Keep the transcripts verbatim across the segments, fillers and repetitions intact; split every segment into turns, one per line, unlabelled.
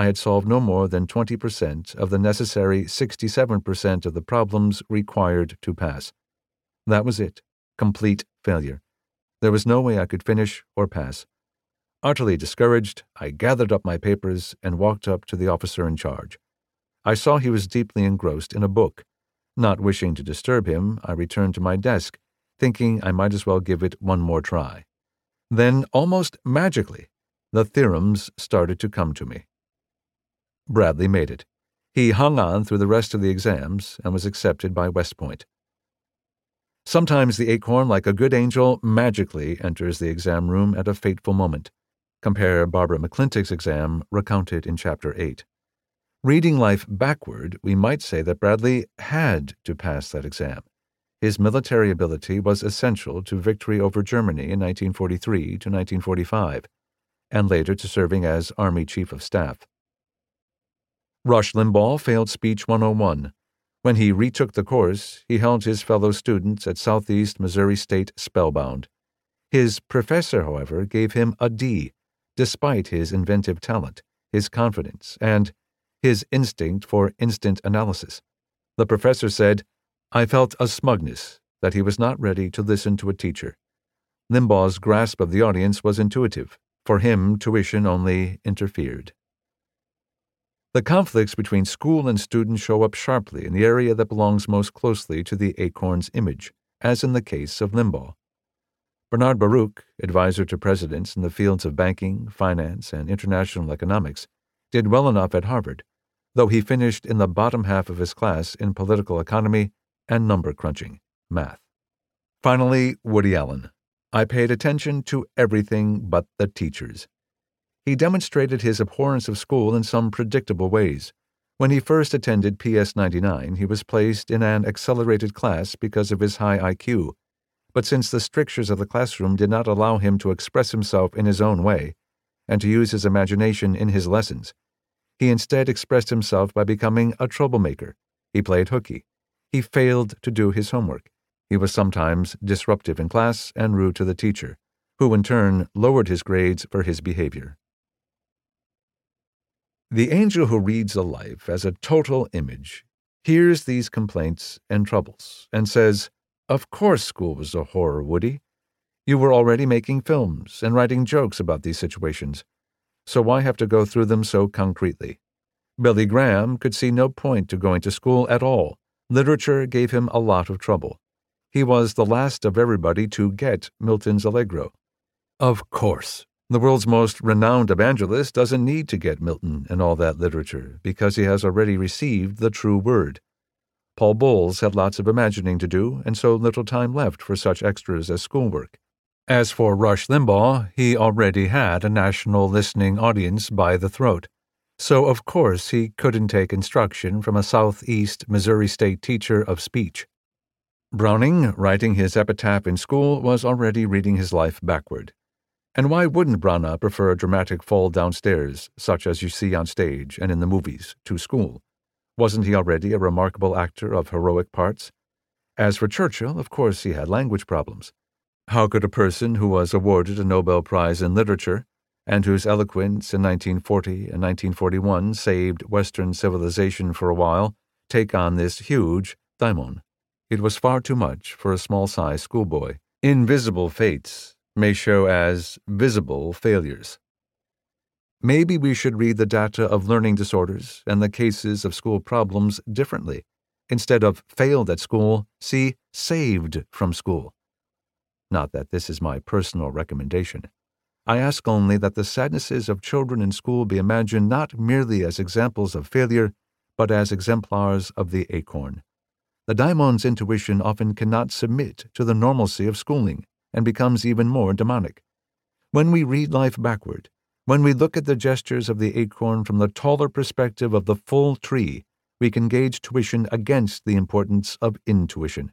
I had solved no more than twenty percent of the necessary sixty-seven percent of the problems required to pass. That was it. Complete failure. There was no way I could finish or pass. Utterly discouraged, I gathered up my papers and walked up to the officer in charge. I saw he was deeply engrossed in a book. Not wishing to disturb him, I returned to my desk, thinking I might as well give it one more try. Then, almost magically, the theorems started to come to me. Bradley made it. He hung on through the rest of the exams and was accepted by West Point. Sometimes the acorn, like a good angel, magically enters the exam room at a fateful moment. Compare Barbara McClintock's exam, recounted in Chapter eight. Reading life backward, we might say that Bradley had to pass that exam. His military ability was essential to victory over Germany in nineteen forty-three to nineteen forty-five, and later to serving as Army Chief of Staff. Rush Limbaugh failed Speech one oh one. When he retook the course, he held his fellow students at Southeast Missouri State spellbound. His professor, however, gave him a D, despite his inventive talent, his confidence, and his instinct for instant analysis. The professor said, "I felt a smugness that he was not ready to listen to a teacher." Limbaugh's grasp of the audience was intuitive. For him, tuition only interfered. The conflicts between school and student show up sharply in the area that belongs most closely to the acorn's image, as in the case of Limbaugh. Bernard Baruch, advisor to presidents in the fields of banking, finance, and international economics, did well enough at Harvard, though he finished in the bottom half of his class in political economy and number crunching, math. Finally, Woody Allen. I paid attention to everything but the teachers. He demonstrated his abhorrence of school in some predictable ways. When he first attended P S ninety-nine, he was placed in an accelerated class because of his high I Q. But since the strictures of the classroom did not allow him to express himself in his own way and to use his imagination in his lessons, he instead expressed himself by becoming a troublemaker. He played hooky. He failed to do his homework. He was sometimes disruptive in class and rude to the teacher, who in turn lowered his grades for his behavior. The angel who reads a life as a total image hears these complaints and troubles and says, "Of course school was a horror, Woody. You were already making films and writing jokes about these situations, so why have to go through them so concretely?" Billy Graham could see no point to going to school at all. Literature gave him a lot of trouble. He was the last of everybody to get Milton's Allegro. Of course, the world's most renowned evangelist doesn't need to get Milton and all that literature because he has already received the true word. Paul Bowles had lots of imagining to do and so little time left for such extras as schoolwork. As for Rush Limbaugh, he already had a national listening audience by the throat. So, of course, he couldn't take instruction from a Southeast Missouri State teacher of speech. Browning, writing his epitaph in school, was already reading his life backward. And why wouldn't Branagh prefer a dramatic fall downstairs, such as you see on stage and in the movies, to school? Wasn't he already a remarkable actor of heroic parts? As for Churchill, of course he had language problems. How could a person who was awarded a Nobel Prize in Literature, and whose eloquence in nineteen forty and nineteen forty-one saved Western civilization for a while, take on this huge daimon? It was far too much for a small-sized schoolboy. Invisible fates may show as visible failures. Maybe we should read the data of learning disorders and the cases of school problems differently. Instead of failed at school, see saved from school. Not that this is my personal recommendation. I ask only that the sadnesses of children in school be imagined not merely as examples of failure, but as exemplars of the acorn. The daimon's intuition often cannot submit to the normalcy of schooling and becomes even more demonic. When we read life backward, when we look at the gestures of the acorn from the taller perspective of the full tree, we can gauge tuition against the importance of intuition.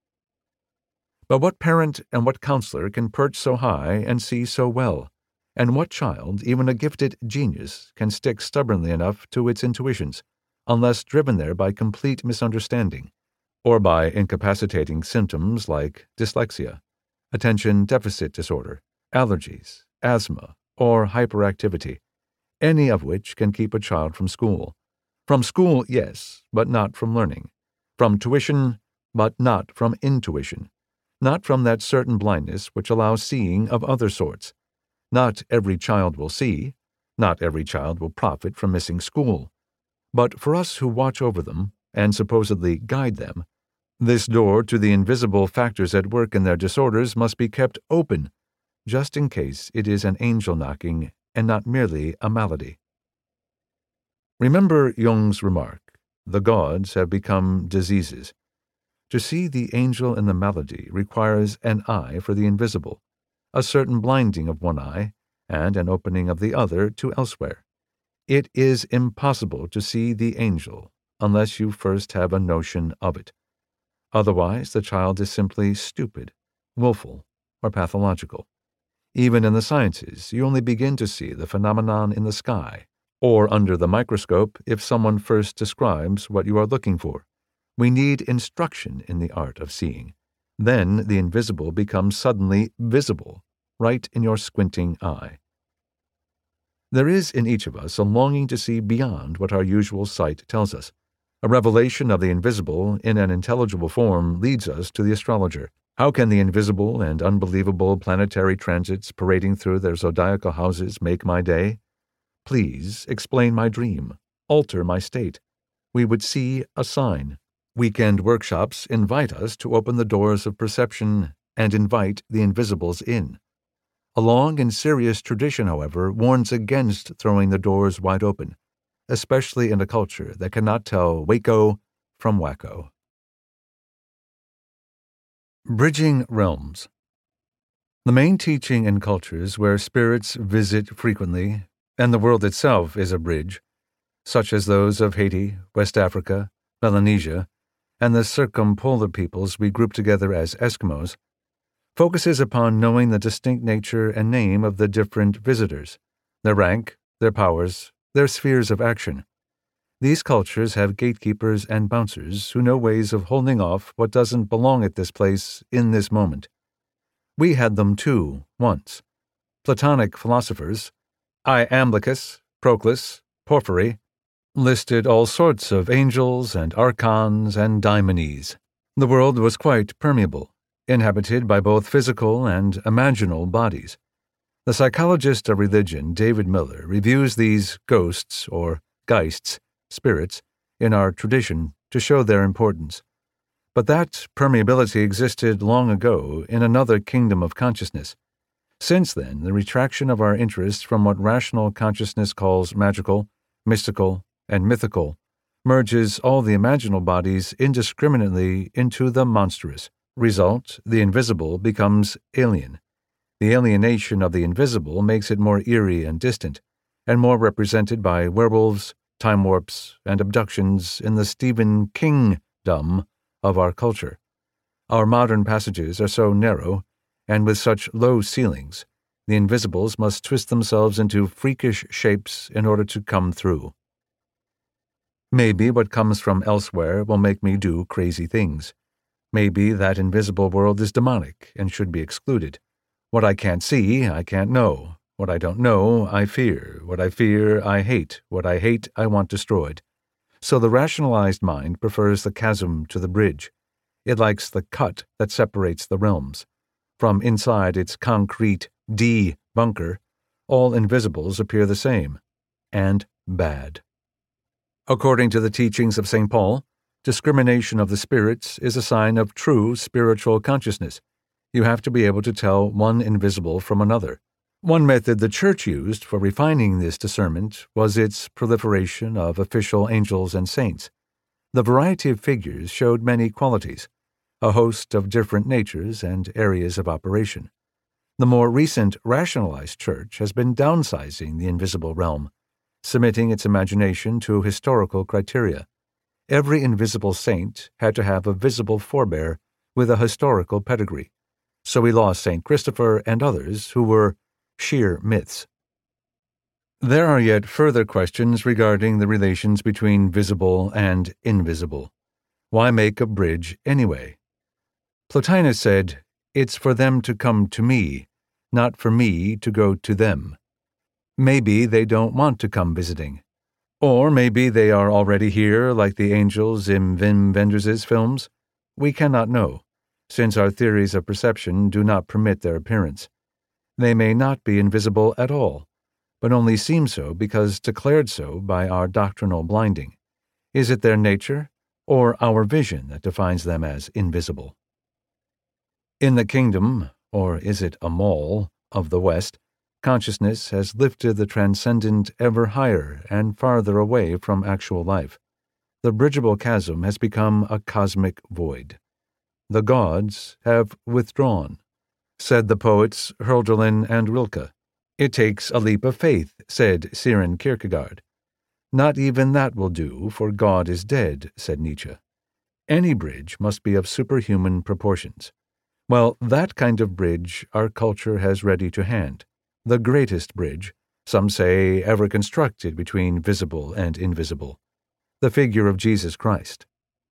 But what parent and what counselor can perch so high and see so well? And what child, even a gifted genius, can stick stubbornly enough to its intuitions, unless driven there by complete misunderstanding, or by incapacitating symptoms like dyslexia, attention deficit disorder, allergies, asthma, or hyperactivity? any of which can keep a child from school. From school, yes, but not from learning. From tuition, but not from intuition. Not from that certain blindness which allows seeing of other sorts. Not every child will see. Not every child will profit from missing school. But for us who watch over them and supposedly guide them, this door to the invisible factors at work in their disorders must be kept open, just in case it is an angel knocking and not merely a malady. Remember Jung's remark, the gods have become diseases. To see the angel in the malady requires an eye for the invisible, a certain blinding of one eye, and an opening of the other to elsewhere. It is impossible to see the angel unless you first have a notion of it. Otherwise, the child is simply stupid, willful, or pathological. Even in the sciences, you only begin to see the phenomenon in the sky, or under the microscope if someone first describes what you are looking for. We need instruction in the art of seeing. Then the invisible becomes suddenly visible, right in your squinting eye. There is in each of us a longing to see beyond what our usual sight tells us. A revelation of the invisible in an intelligible form leads us to the astrologer. How can the invisible and unbelievable planetary transits parading through their zodiacal houses make my day? Please explain my dream, alter my state. We would see a sign. Weekend workshops invite us to open the doors of perception and invite the invisibles in. A long and serious tradition, however, warns against throwing the doors wide open, especially in a culture that cannot tell Waco from wacko. Bridging realms. The main teaching in cultures where spirits visit frequently, and the world itself is a bridge, such as those of Haiti, West Africa, Melanesia, and the circumpolar peoples we group together as Eskimos, focuses upon knowing the distinct nature and name of the different visitors, their rank, their powers, their spheres of action. These cultures have gatekeepers and bouncers who know ways of holding off what doesn't belong at this place in this moment. We had them too, once. Platonic philosophers, Iamblichus, Proclus, Porphyry, listed all sorts of angels and archons and daimones. The world was quite permeable, inhabited by both physical and imaginal bodies. The psychologist of religion, David Miller, reviews these ghosts, or geists, spirits, in our tradition to show their importance. But that permeability existed long ago in another kingdom of consciousness. Since then, the retraction of our interest from what rational consciousness calls magical, mystical, and mythical merges all the imaginal bodies indiscriminately into the monstrous. Result, the invisible becomes alien. The alienation of the invisible makes it more eerie and distant, and more represented by werewolves, time warps, and abductions in the Stephen King-dom of our culture. Our modern passages are so narrow, and with such low ceilings, the invisibles must twist themselves into freakish shapes in order to come through. Maybe what comes from elsewhere will make me do crazy things. Maybe that invisible world is demonic and should be excluded. What I can't see, I can't know. What I don't know, I fear. What I fear, I hate. What I hate, I want destroyed. So the rationalized mind prefers the chasm to the bridge. It likes the cut that separates the realms. From inside its concrete D bunker, all invisibles appear the same, and bad. According to the teachings of Saint Paul, discrimination of the spirits is a sign of true spiritual consciousness. You have to be able to tell one invisible from another. One method the Church used for refining this discernment was its proliferation of official angels and saints. The variety of figures showed many qualities, a host of different natures and areas of operation. The more recent rationalized Church has been downsizing the invisible realm, submitting its imagination to historical criteria. Every invisible saint had to have a visible forebear with a historical pedigree, so we lost Saint Christopher and others who were sheer myths. There are yet further questions regarding the relations between visible and invisible. Why make a bridge anyway? Plotinus said, "It's for them to come to me, not for me to go to them." Maybe they don't want to come visiting. Or maybe they are already here like the angels in Wim Wenders' films. We cannot know, since our theories of perception do not permit their appearance. They may not be invisible at all, but only seem so because declared so by our doctrinal blinding. Is it their nature, or our vision that defines them as invisible? In the kingdom, or is it a mall, of the West, consciousness has lifted the transcendent ever higher and farther away from actual life. The bridgeable chasm has become a cosmic void. The gods have withdrawn, said the poets Hölderlin and Rilke. It takes a leap of faith, said Søren Kierkegaard. Not even that will do, for God is dead, said Nietzsche. Any bridge must be of superhuman proportions. Well, that kind of bridge our culture has ready to hand. The greatest bridge, some say, ever constructed between visible and invisible, the figure of Jesus Christ.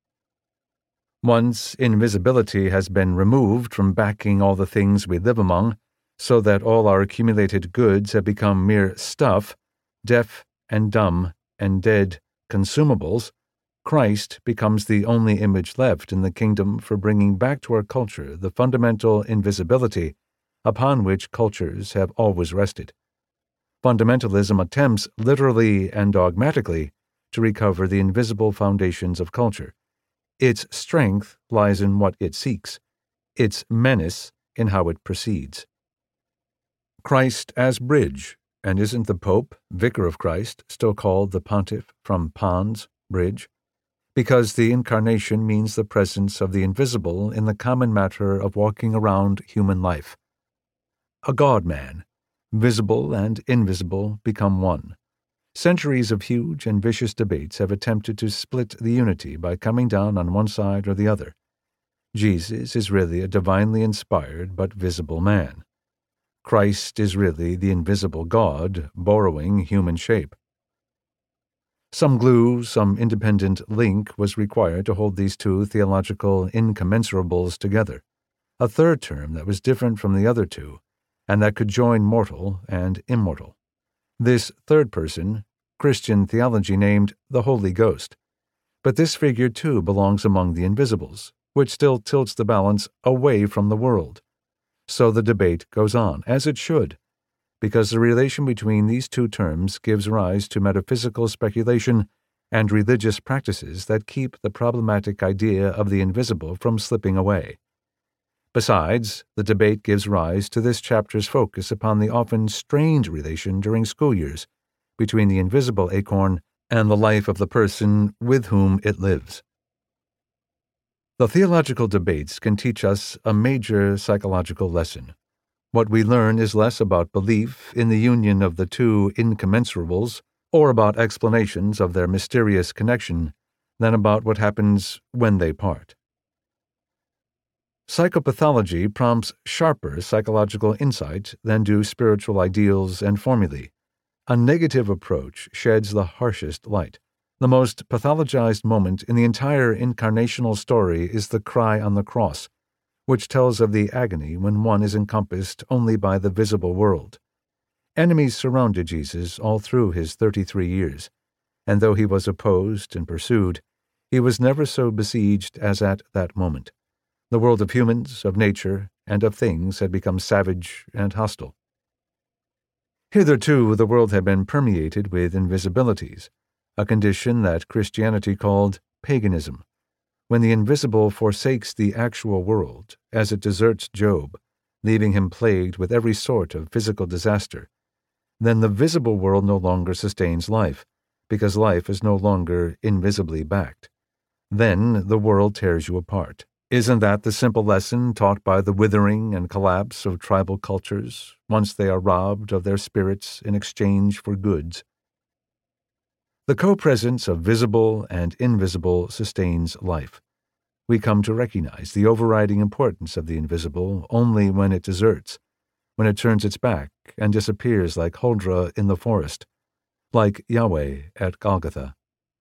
Once invisibility has been removed from backing all the things we live among, so that all our accumulated goods have become mere stuff, deaf and dumb and dead consumables, Christ becomes the only image left in the kingdom for bringing back to our culture the fundamental invisibility upon which cultures have always rested. Fundamentalism attempts literally and dogmatically to recover the invisible foundations of culture. Its strength lies in what it seeks, its menace in how it proceeds. Christ as bridge, and isn't the Pope, Vicar of Christ, still called the Pontiff from Pons, bridge? Because the Incarnation means the presence of the invisible in the common matter of walking around human life. A God-man, visible and invisible, become one. Centuries of huge and vicious debates have attempted to split the unity by coming down on one side or the other. Jesus is really a divinely inspired but visible man. Christ is really the invisible God borrowing human shape. Some glue, some independent link was required to hold these two theological incommensurables together, a third term that was different from the other two, and that could join mortal and immortal. This third person, Christian theology named the Holy Ghost. But this figure too belongs among the invisibles, which still tilts the balance away from the world. So the debate goes on, as it should, because the relation between these two terms gives rise to metaphysical speculation and religious practices that keep the problematic idea of the invisible from slipping away. Besides, the debate gives rise to this chapter's focus upon the often strained relation during school years between the invisible acorn and the life of the person with whom it lives. The theological debates can teach us a major psychological lesson. What we learn is less about belief in the union of the two incommensurables or about explanations of their mysterious connection than about what happens when they part. Psychopathology prompts sharper psychological insight than do spiritual ideals and formulae. A negative approach sheds the harshest light. The most pathologized moment in the entire incarnational story is the cry on the cross, which tells of the agony when one is encompassed only by the visible world. Enemies surrounded Jesus all through his thirty-three years, and though he was opposed and pursued, he was never so besieged as at that moment. The world of humans, of nature, and of things had become savage and hostile. Hitherto the world had been permeated with invisibilities, a condition that Christianity called paganism. When the invisible forsakes the actual world, as it deserts Job, leaving him plagued with every sort of physical disaster, then the visible world no longer sustains life, because life is no longer invisibly backed. Then the world tears you apart. Isn't that the simple lesson taught by the withering and collapse of tribal cultures, once they are robbed of their spirits in exchange for goods? The co-presence of visible and invisible sustains life. We come to recognize the overriding importance of the invisible only when it deserts, when it turns its back and disappears like Huldra in the forest, like Yahweh at Golgotha.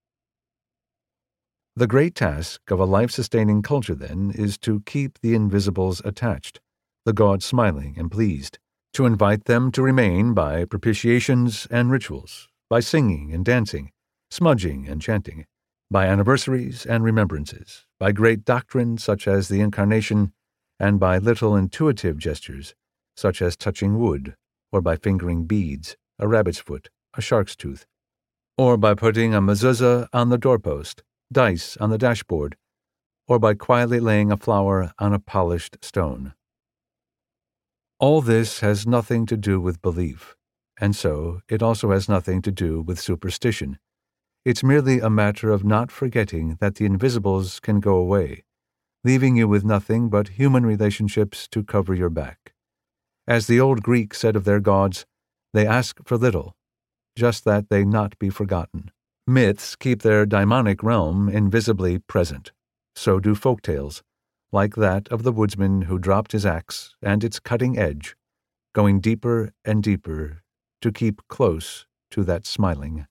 The great task of a life-sustaining culture, then, is to keep the invisibles attached, the gods smiling and pleased, to invite them to remain by propitiations and rituals, by singing and dancing, smudging and chanting, by anniversaries and remembrances, by great doctrines such as the Incarnation, and by little intuitive gestures such as touching wood, or by fingering beads, a rabbit's foot, a shark's tooth, or by putting a mezuzah on the doorpost, dice on the dashboard, or by quietly laying a flower on a polished stone. All this has nothing to do with belief, and so it also has nothing to do with superstition. It's merely a matter of not forgetting that the invisibles can go away, leaving you with nothing but human relationships to cover your back. As the old Greeks said of their gods, they ask for little, just that they not be forgotten. Myths keep their daimonic realm invisibly present. So do folk tales, like that of the woodsman who dropped his axe and its cutting edge, going deeper and deeper to keep close to that smiling.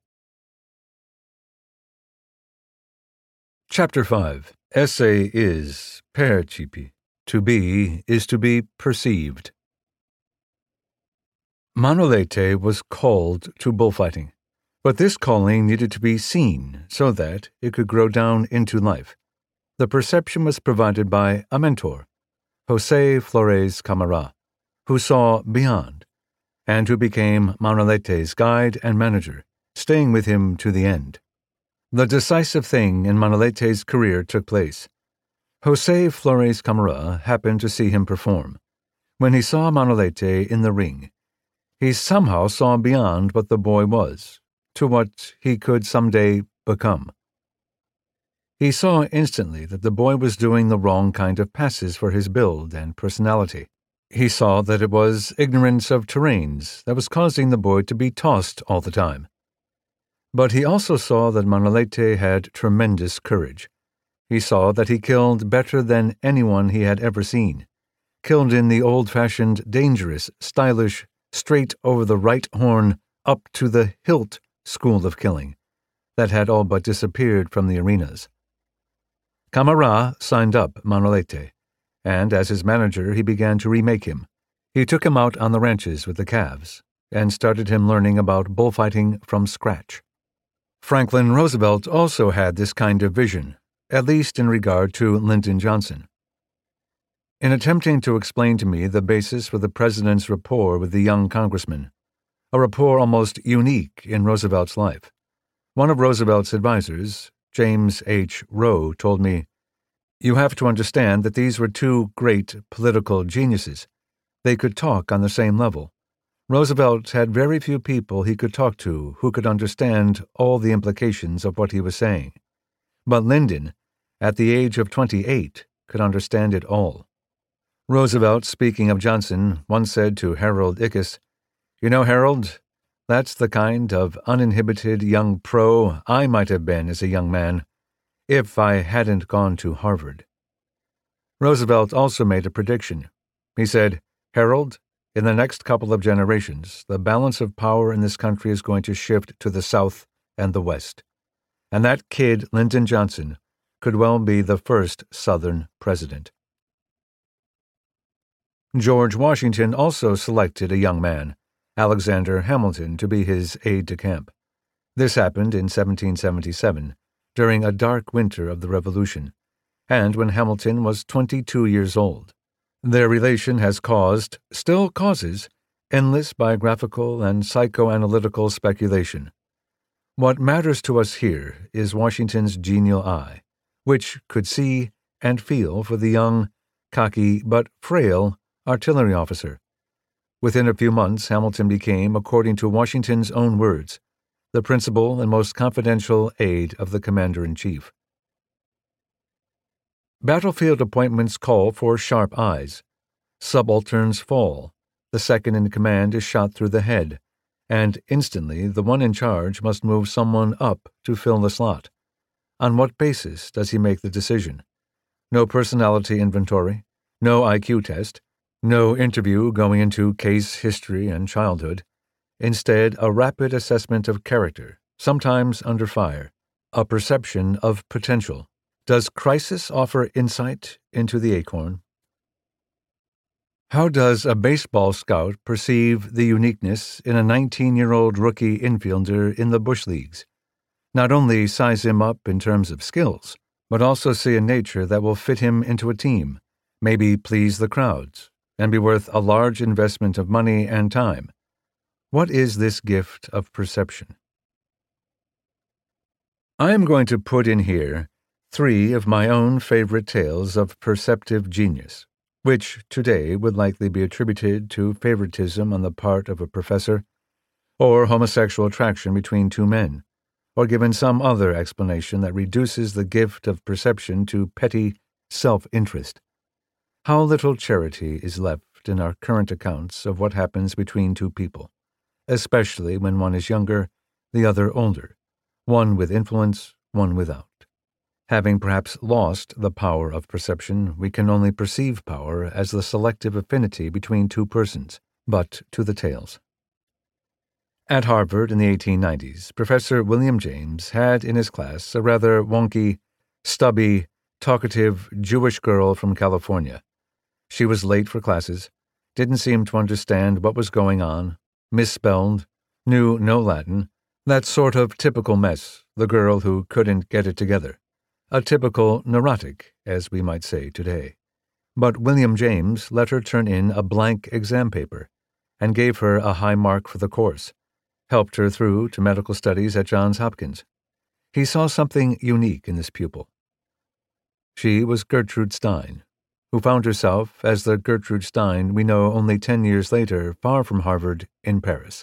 Chapter five. Esse is percipi. To be is to be perceived. Manolete was called to bullfighting, but this calling needed to be seen so that it could grow down into life. The perception was provided by a mentor, José Flores Camara, who saw beyond, and who became Manolete's guide and manager, staying with him to the end. The decisive thing in Manolete's career took place. José Flores Camara happened to see him perform. When he saw Manolete in the ring, he somehow saw beyond what the boy was, to what he could someday become. He saw instantly that the boy was doing the wrong kind of passes for his build and personality. He saw that it was ignorance of terrains that was causing the boy to be tossed all the time. But he also saw that Manolete had tremendous courage. He saw that he killed better than anyone he had ever seen, killed in the old-fashioned, dangerous, stylish, straight over the right horn up to the hilt school of killing that had all but disappeared from the arenas. Camara signed up Manolete, and as his manager he began to remake him. He took him out on the ranches with the calves, and started him learning about bullfighting from scratch. Franklin Roosevelt also had this kind of vision, at least in regard to Lyndon Johnson. In attempting to explain to me the basis for the president's rapport with the young congressman, a rapport almost unique in Roosevelt's life, one of Roosevelt's advisers, James H. Rowe, told me, "You have to understand that these were two great political geniuses. They could talk on the same level. Roosevelt had very few people he could talk to who could understand all the implications of what he was saying. But Lyndon, at the age of twenty-eight, could understand it all." Roosevelt, speaking of Johnson, once said to Harold Ickes, "You know, Harold, that's the kind of uninhibited young pro I might have been as a young man, if I hadn't gone to Harvard." Roosevelt also made a prediction. He said, "Harold, in the next couple of generations, the balance of power in this country is going to shift to the South and the West. And that kid, Lyndon Johnson, could well be the first Southern president." George Washington also selected a young man, Alexander Hamilton, to be his aide-de-camp. This happened in seventeen seventy-seven, during a dark winter of the Revolution, and when Hamilton was twenty-two years old. Their relation has caused, still causes, endless biographical and psychoanalytical speculation. What matters to us here is Washington's genial eye, which could see and feel for the young, cocky, but frail artillery officer. Within a few months, Hamilton became, according to Washington's own words, the principal and most confidential aide of the commander-in-chief. Battlefield appointments call for sharp eyes. Subalterns fall, the second in command is shot through the head, and instantly the one in charge must move someone up to fill the slot. On what basis does he make the decision? No personality inventory, no I Q test, no interview going into case history and childhood. Instead, a rapid assessment of character, sometimes under fire, a perception of potential. Does crisis offer insight into the acorn? How does a baseball scout perceive the uniqueness in a nineteen-year-old rookie infielder in the bush leagues? Not only size him up in terms of skills, but also see a nature that will fit him into a team, maybe please the crowds, and be worth a large investment of money and time. What is this gift of perception? I am going to put in here three of my own favorite tales of perceptive genius, which today would likely be attributed to favoritism on the part of a professor, or homosexual attraction between two men, or given some other explanation that reduces the gift of perception to petty self-interest. How little charity is left in our current accounts of what happens between two people, especially when one is younger, the other older, one with influence, one without. Having perhaps lost the power of perception, we can only perceive power as the selective affinity between two persons, but to the tales. At Harvard in the eighteen nineties, Professor William James had in his class a rather wonky, stubby, talkative Jewish girl from California. She was late for classes, didn't seem to understand what was going on, misspelled, knew no Latin, that sort of typical mess, the girl who couldn't get it together. A typical neurotic, as we might say today. But William James let her turn in a blank exam paper and gave her a high mark for the course, helped her through to medical studies at Johns Hopkins. He saw something unique in this pupil. She was Gertrude Stein, who found herself as the Gertrude Stein we know only ten years later far from Harvard in Paris.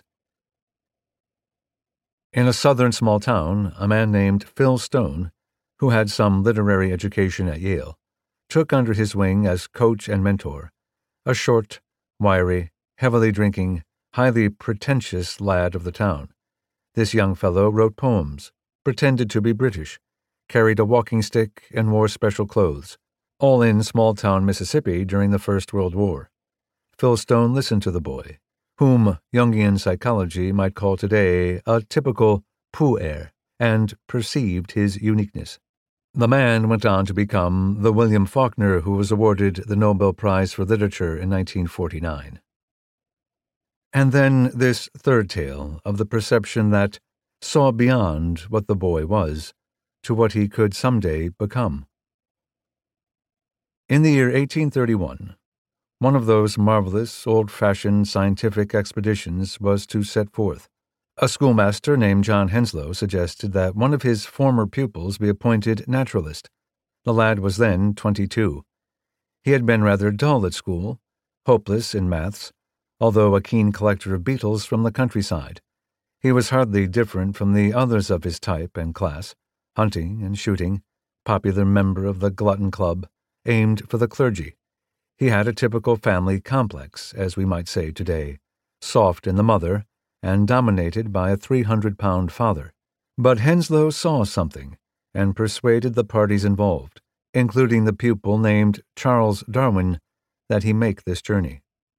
In a southern small town, a man named Phil Stone, who had some literary education at Yale, took under his wing as coach and mentor a short, wiry, heavily drinking, highly pretentious lad of the town. This young fellow wrote poems, pretended to be British, carried a walking stick, and wore special clothes, all in small-town Mississippi during the First World War. Phil Stone listened to the boy, whom Jungian psychology might call today a typical puer, and perceived his uniqueness. The man went on to become the William Faulkner who was awarded the Nobel Prize for Literature in nineteen forty-nine. And then this third tale of the perception that saw beyond what the boy was to what he could someday become. In the year eighteen thirty-one, one of those marvelous, old-fashioned scientific expeditions was to set forth. A schoolmaster named John Henslow suggested that one of his former pupils be appointed naturalist. The lad was then twenty-two. He had been rather dull at school, hopeless in maths, although a keen collector of beetles from the countryside. He was hardly different from the others of his type and class, hunting and shooting, popular member of the Glutton Club, aimed for the clergy. He had a typical family complex, as we might say today, soft in the mother, and dominated by a three hundred pound father. But Henslow saw something, and persuaded the parties involved, including the pupil named Charles Darwin, that he make this journey.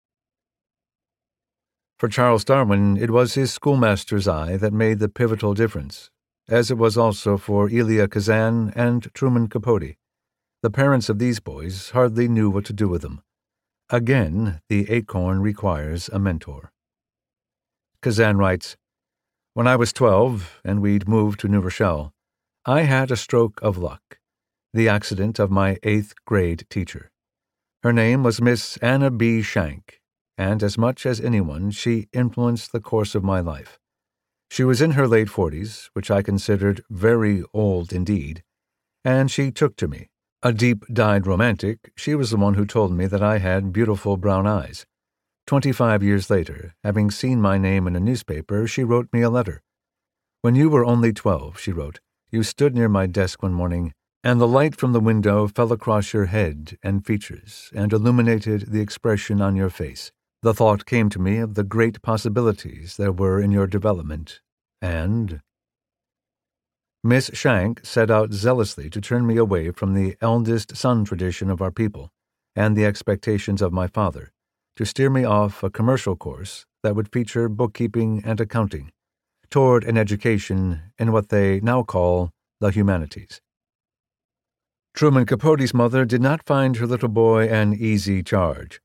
For Charles Darwin, it was his schoolmaster's eye that made the pivotal difference, as it was also for Elia Kazan and Truman Capote. The parents of these boys hardly knew what to do with them. Again, the acorn requires a mentor. Kazan writes, "When I was twelve and we'd moved to New Rochelle, I had a stroke of luck, the accident of my eighth grade teacher. Her name was Miss Anna B. Shank, and as much as anyone, she influenced the course of my life. She was in her late forties, which I considered very old indeed, and she took to me. A deep-dyed romantic, she was the one who told me that I had beautiful brown eyes. Twenty-five years later, having seen my name in a newspaper, she wrote me a letter. When you were only twelve, she wrote, you stood near my desk one morning, and the light from the window fell across your head and features and illuminated the expression on your face. The thought came to me of the great possibilities there were in your development, and—" Miss Shank set out zealously to turn me away from the eldest son tradition of our people and the expectations of my father, to steer me off a commercial course that would feature bookkeeping and accounting, toward an education in what they now call the humanities. Truman Capote's mother did not find her little boy an easy charge.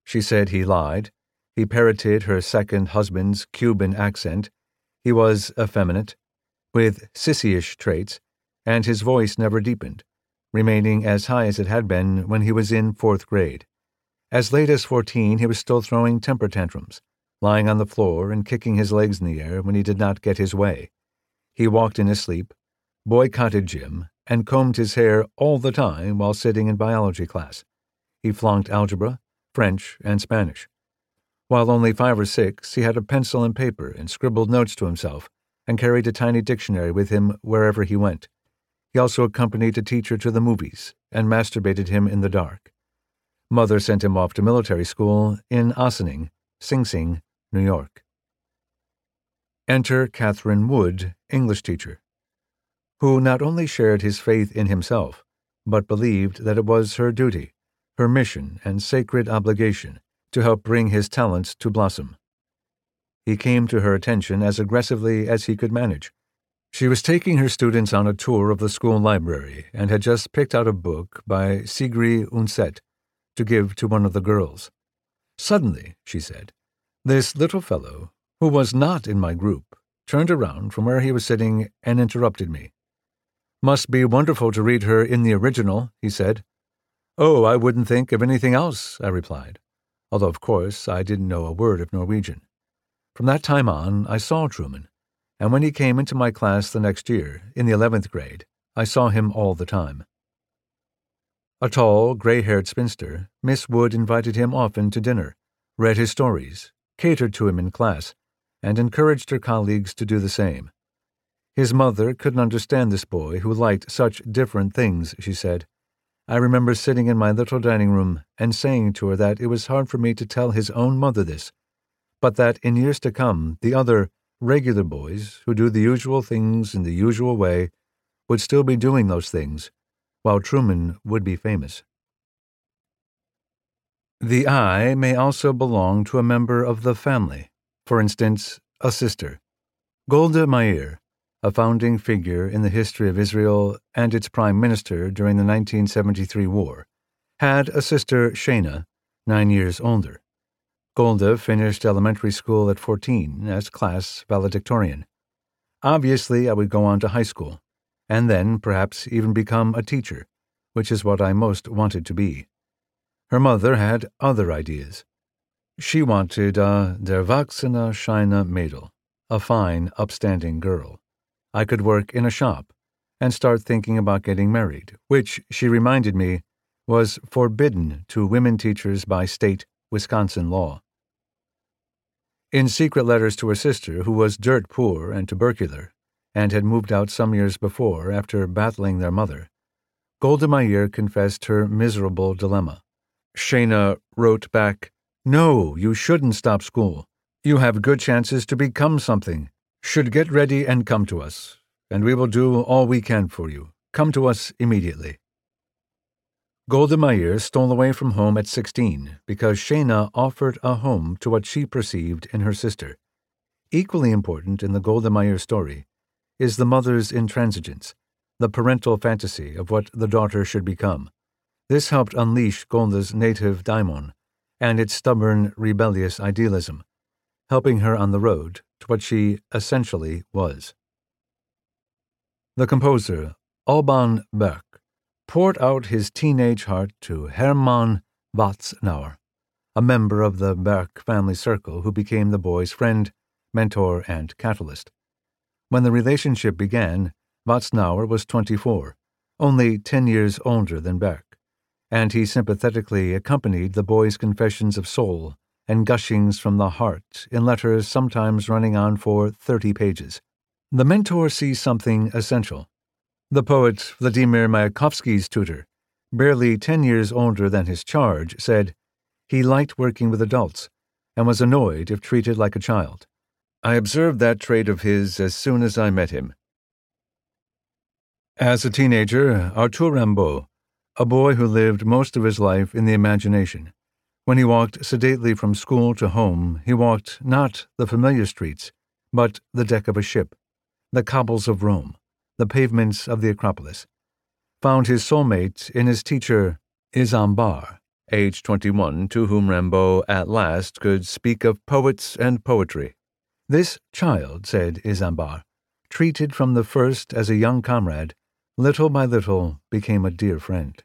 She said he lied. He parroted her second husband's Cuban accent. He was effeminate, with sissy-ish traits, and his voice never deepened, remaining as high as it had been when he was in fourth grade. As late as fourteen, he was still throwing temper tantrums, lying on the floor and kicking his legs in the air when he did not get his way. He walked in his sleep, boycotted gym, and combed his hair all the time while sitting in biology class. He flunked algebra, French, and Spanish. While only five or six, he had a pencil and paper and scribbled notes to himself and carried a tiny dictionary with him wherever he went. He also accompanied a teacher to the movies and masturbated him in the dark. Mother sent him off to military school in Ossining, Sing Sing, New York. Enter Catherine Wood, English teacher, who not only shared his faith in himself, but believed that it was her duty, her mission and sacred obligation to help bring his talents to blossom. He came to her attention as aggressively as he could manage. She was taking her students on a tour of the school library and had just picked out a book by Sigrid Undset to give to one of the girls. Suddenly, she said, this little fellow, who was not in my group, turned around from where he was sitting and interrupted me. Must be wonderful to read her in the original, he said. Oh, I wouldn't think of anything else, I replied, although of course I didn't know a word of Norwegian. From that time on, I saw Truman, and when he came into my class the next year, in the eleventh grade, I saw him all the time. A tall, gray-haired spinster, Miss Wood invited him often to dinner, read his stories, catered to him in class, and encouraged her colleagues to do the same. His mother couldn't understand this boy who liked such different things, she said. I remember sitting in my little dining room and saying to her that it was hard for me to tell his own mother this, but that in years to come the other regular boys who do the usual things in the usual way would still be doing those things, while Truman would be famous. The I may also belong to a member of the family, for instance, a sister. Golda Meir, a founding figure in the history of Israel and its prime minister during the nineteen seventy-three war, had a sister, Shana, nine years older. Golda finished elementary school at fourteen as class valedictorian. Obviously, I would go on to high school, and then perhaps even become a teacher, which is what I most wanted to be. Her mother had other ideas. She wanted a der Wachsene Scheine Mädel, a fine, upstanding girl. I could work in a shop and start thinking about getting married, which, she reminded me, was forbidden to women teachers by state Wisconsin law. In secret letters to her sister, who was dirt poor and tubercular, and had moved out some years before after battling their mother, Golda Meir confessed her miserable dilemma. Shana wrote back, No, you shouldn't stop school. You have good chances to become something. Should get ready and come to us, and we will do all we can for you. Come to us immediately. Golda Meir stole away from home at sixteen because Shana offered a home to what she perceived in her sister. Equally important in the Golda Meir story is the mother's intransigence, the parental fantasy of what the daughter should become. This helped unleash Golda's native daimon and its stubborn, rebellious idealism, helping her on the road to what she essentially was. The composer, Alban Berg, poured out his teenage heart to Hermann Watznauer, a member of the Berg family circle who became the boy's friend, mentor, and catalyst. When the relationship began, Watznauer was twenty-four, only ten years older than Berg, and he sympathetically accompanied the boy's confessions of soul and gushings from the heart in letters sometimes running on for thirty pages. The mentor sees something essential. The poet Vladimir Mayakovsky's tutor, barely ten years older than his charge, said he liked working with adults and was annoyed if treated like a child. I observed that trait of his as soon as I met him. As a teenager, Arthur Rimbaud, a boy who lived most of his life in the imagination, when he walked sedately from school to home, he walked not the familiar streets, but the deck of a ship, the cobbles of Rome, the pavements of the Acropolis, found his soulmate in his teacher, Isambard, age twenty-one, to whom Rimbaud at last could speak of poets and poetry. This child, said Isambard, treated from the first as a young comrade, little by little became a dear friend.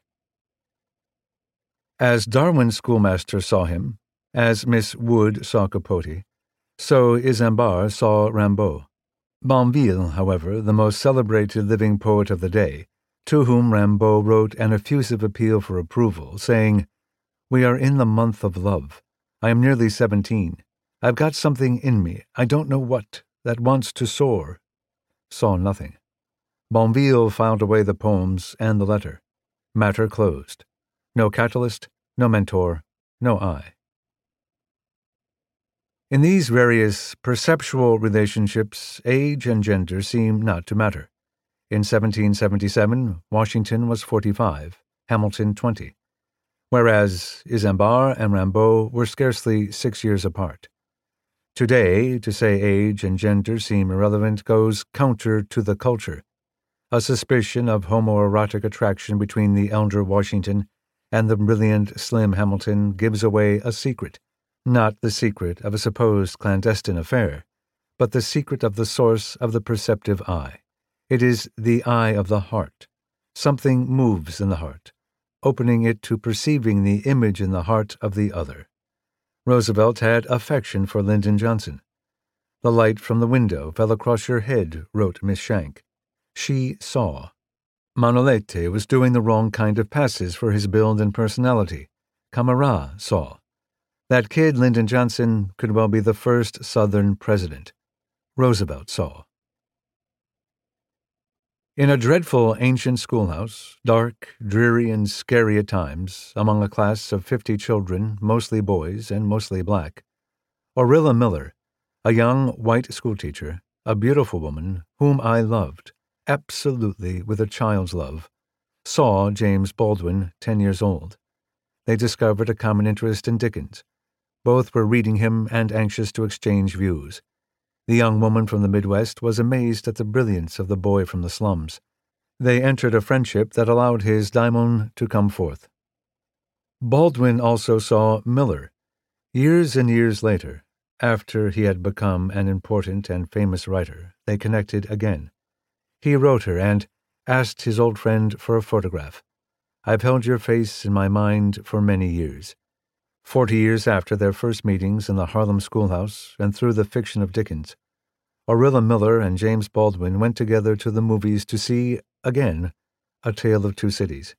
As Darwin's schoolmaster saw him, as Miss Wood saw Capote, so Isambard saw Rimbaud. Bonville, however, the most celebrated living poet of the day, to whom Rimbaud wrote an effusive appeal for approval, saying, "We are in the month of love. I am nearly seventeen. I've got something in me, I don't know what, that wants to soar," saw nothing. Bonville filed away the poems and the letter. Matter closed. No catalyst, no mentor, no I. In these various perceptual relationships, age and gender seem not to matter. In seventeen seventy-seven, Washington was forty-five, Hamilton twenty, whereas Isambard and Rimbaud were scarcely six years apart. Today, to say age and gender seem irrelevant goes counter to the culture. A suspicion of homoerotic attraction between the elder Washington and the brilliant, slim Hamilton gives away a secret, not the secret of a supposed clandestine affair, but the secret of the source of the perceptive eye. It is the eye of the heart. Something moves in the heart, opening it to perceiving the image in the heart of the other. Roosevelt had affection for Lyndon Johnson. "The light from the window fell across your head," wrote Miss Shank. She saw. Manolete was doing the wrong kind of passes for his build and personality. Camarade saw. That kid, Lyndon Johnson, could well be the first Southern president. Roosevelt saw. In a dreadful ancient schoolhouse, dark, dreary, and scary at times, among a class of fifty children, mostly boys and mostly black, Orilla Miller, a young white schoolteacher, a beautiful woman whom I loved, absolutely with a child's love, saw James Baldwin, ten years old. They discovered a common interest in Dickens. Both were reading him and anxious to exchange views. The young woman from the Midwest was amazed at the brilliance of the boy from the slums. They entered a friendship that allowed his daimon to come forth. Baldwin also saw Miller. Years and years later, after he had become an important and famous writer, they connected again. He wrote her and asked his old friend for a photograph. "I've held your face in my mind for many years." Forty years after their first meetings in the Harlem schoolhouse and through the fiction of Dickens, Orilla Miller and James Baldwin went together to the movies to see, again, A Tale of Two Cities.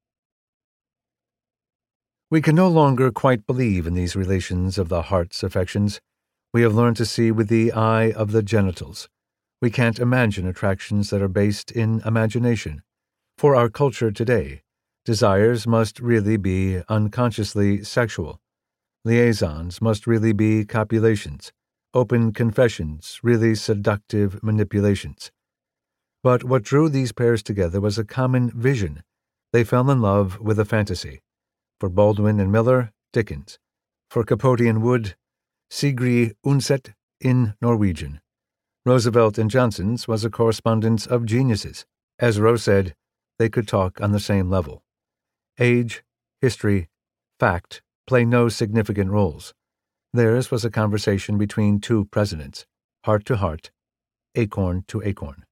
We can no longer quite believe in these relations of the heart's affections. We have learned to see with the eye of the genitals. We can't imagine attractions that are based in imagination. For our culture today, desires must really be unconsciously sexual. Liaisons must really be copulations. Open confessions, really seductive manipulations. But what drew these pairs together was a common vision. They fell in love with a fantasy. For Baldwin and Miller, Dickens. For Capote and Wood, Sigrid Undset in Norwegian. Roosevelt and Johnson's was a correspondence of geniuses. As Rose said, they could talk on the same level. Age, history, fact play no significant roles. Theirs was a conversation between two presidents, heart to heart, acorn to acorn.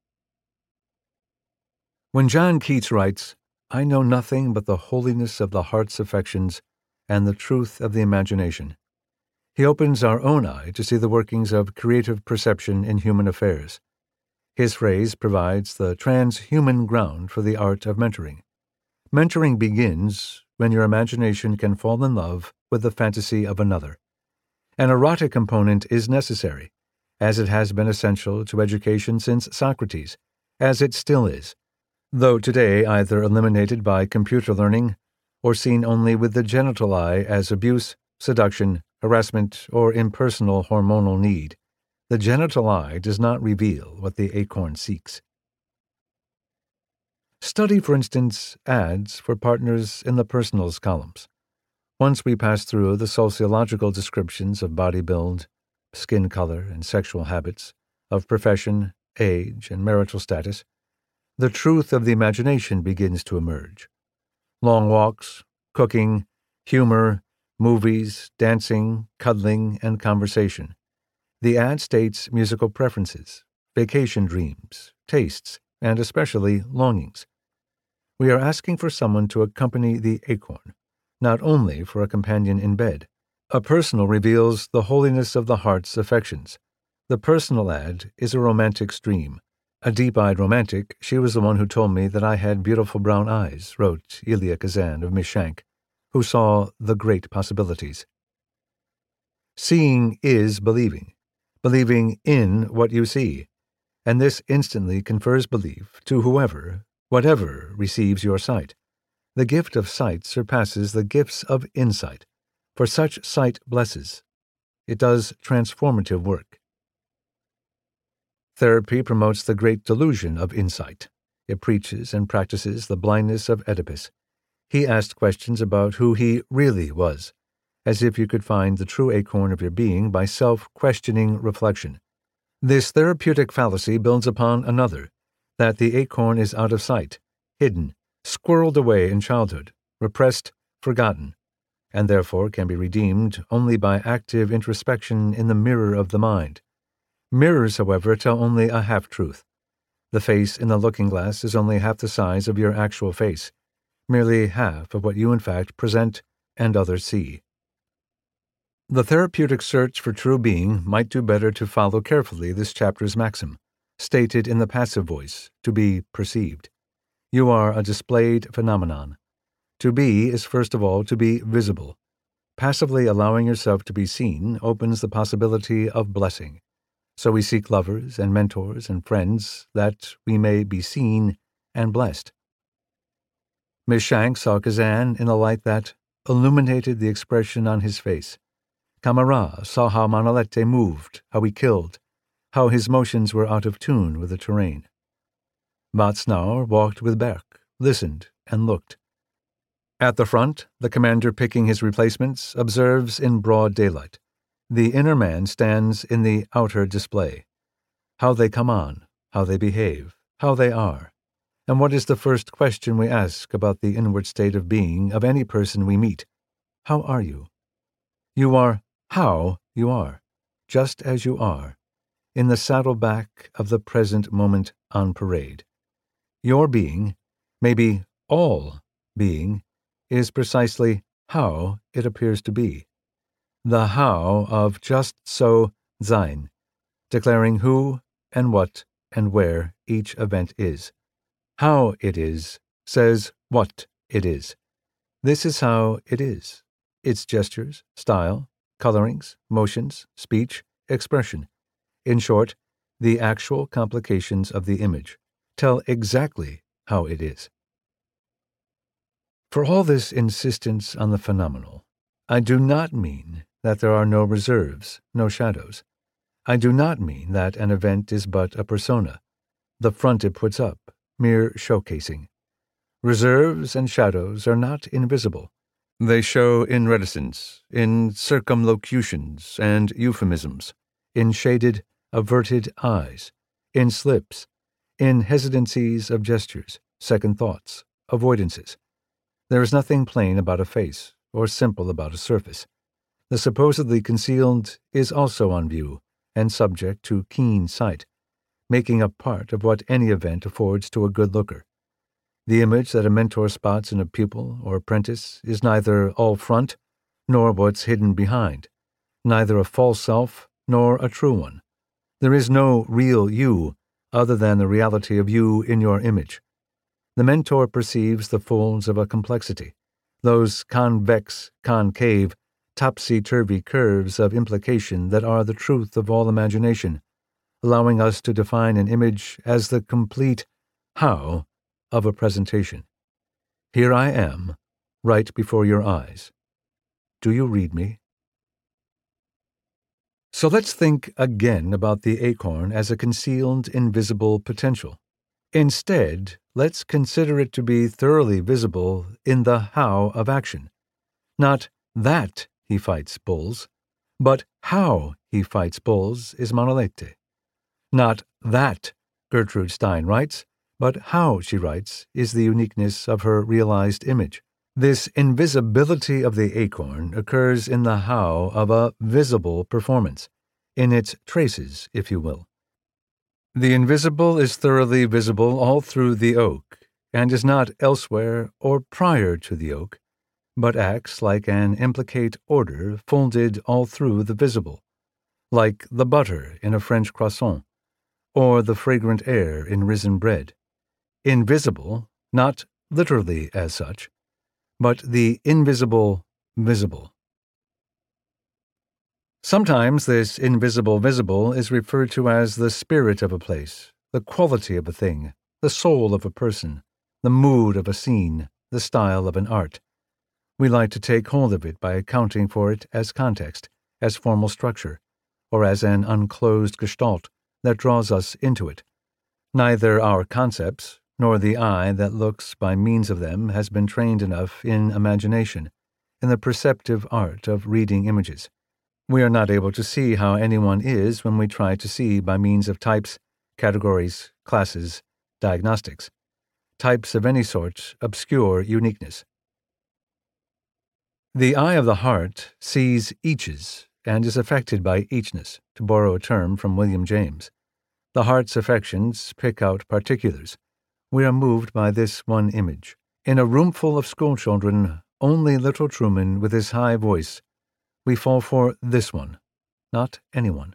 When John Keats writes, "I know nothing but the holiness of the heart's affections and the truth of the imagination," he opens our own eye to see the workings of creative perception in human affairs. His phrase provides the transhuman ground for the art of mentoring. Mentoring begins when your imagination can fall in love with the fantasy of another. An erotic component is necessary, as it has been essential to education since Socrates, as it still is, though today either eliminated by computer learning or seen only with the genital eye as abuse, seduction, harassment, or impersonal hormonal need. The genital eye does not reveal what the acorn seeks. Study, for instance, ads for partners in the personals columns. Once we pass through the sociological descriptions of body build, skin color, and sexual habits, of profession, age, and marital status, the truth of the imagination begins to emerge. Long walks, cooking, humor, movies, dancing, cuddling, and conversation. The ad states musical preferences, vacation dreams, tastes, and especially longings. We are asking for someone to accompany the acorn, not only for a companion in bed. A personal reveals the holiness of the heart's affections. The personal ad is a romantic stream. A deep-eyed romantic, she was the one who told me that I had beautiful brown eyes, wrote Elia Kazan of Miss Shank, who saw the great possibilities. Seeing is believing, believing in what you see, and this instantly confers belief to whoever, whatever receives your sight. The gift of sight surpasses the gifts of insight, for such sight blesses. It does transformative work. Therapy promotes the great delusion of insight. It preaches and practices the blindness of Oedipus. He asked questions about who he really was, as if you could find the true acorn of your being by self-questioning reflection. This therapeutic fallacy builds upon another, that the acorn is out of sight, hidden, squirreled away in childhood, repressed, forgotten, and therefore can be redeemed only by active introspection in the mirror of the mind. Mirrors, however, tell only a half-truth. The face in the looking-glass is only half the size of your actual face, merely half of what you in fact present and others see. The therapeutic search for true being might do better to follow carefully this chapter's maxim, stated in the passive voice, to be perceived. You are a displayed phenomenon. To be is first of all to be visible. Passively allowing yourself to be seen opens the possibility of blessing. So we seek lovers and mentors and friends that we may be seen and blessed. Miss Shank saw Kazan in a light that illuminated the expression on his face. Kamara saw how Manolete moved, how he killed, how his motions were out of tune with the terrain. Vatsnaur walked with Berk, listened, and looked. At the front, the commander picking his replacements observes in broad daylight. The inner man stands in the outer display. How they come on, how they behave, how they are. And what is the first question we ask about the inward state of being of any person we meet? How are you? You are how you are, just as you are, in the saddleback of the present moment on parade. Your being, maybe all being, is precisely how it appears to be. The how of just so sein, declaring who and what and where each event is. How it is says what it is. This is how it is. Its gestures, style, colorings, motions, speech, expression. In short, the actual complications of the image tell exactly how it is. For all this insistence on the phenomenal, I do not mean that there are no reserves, no shadows. I do not mean that an event is but a persona, the front it puts up, mere showcasing. Reserves and shadows are not invisible. They show in reticence, in circumlocutions and euphemisms, in shaded, averted eyes, in slips, in hesitancies of gestures, second thoughts, avoidances. There is nothing plain about a face, or simple about a surface. The supposedly concealed is also on view, and subject to keen sight, making up part of what any event affords to a good looker. The image that a mentor spots in a pupil or apprentice is neither all front, nor what's hidden behind, neither a false self nor a true one. There is no real you other than the reality of you in your image. The mentor perceives the folds of a complexity, those convex, concave, topsy-turvy curves of implication that are the truth of all imagination, allowing us to define an image as the complete how of a presentation. Here I am, right before your eyes. Do you read me? So let's think again about the acorn as a concealed, invisible potential. Instead, let's consider it to be thoroughly visible in the how of action. Not that he fights bulls, but how he fights bulls is Manolete. Not that Gertrude Stein writes, but how she writes is the uniqueness of her realized image. This invisibility of the acorn occurs in the how of a visible performance, in its traces, if you will. The invisible is thoroughly visible all through the oak, and is not elsewhere or prior to the oak, but acts like an implicate order folded all through the visible, like the butter in a French croissant, or the fragrant air in risen bread. Invisible, not literally as such, but the invisible visible. Sometimes this invisible visible is referred to as the spirit of a place, the quality of a thing, the soul of a person, the mood of a scene, the style of an art. We like to take hold of it by accounting for it as context, as formal structure, or as an unclosed gestalt that draws us into it. Neither our concepts, nor the eye that looks by means of them has been trained enough in imagination, in the perceptive art of reading images. We are not able to see how anyone is when we try to see by means of types, categories, classes, diagnostics. Types of any sort obscure uniqueness. The eye of the heart sees eaches and is affected by eachness, to borrow a term from William James. The heart's affections pick out particulars. We are moved by this one image. In a roomful of schoolchildren, only little Truman with his high voice, we fall for this one, not anyone.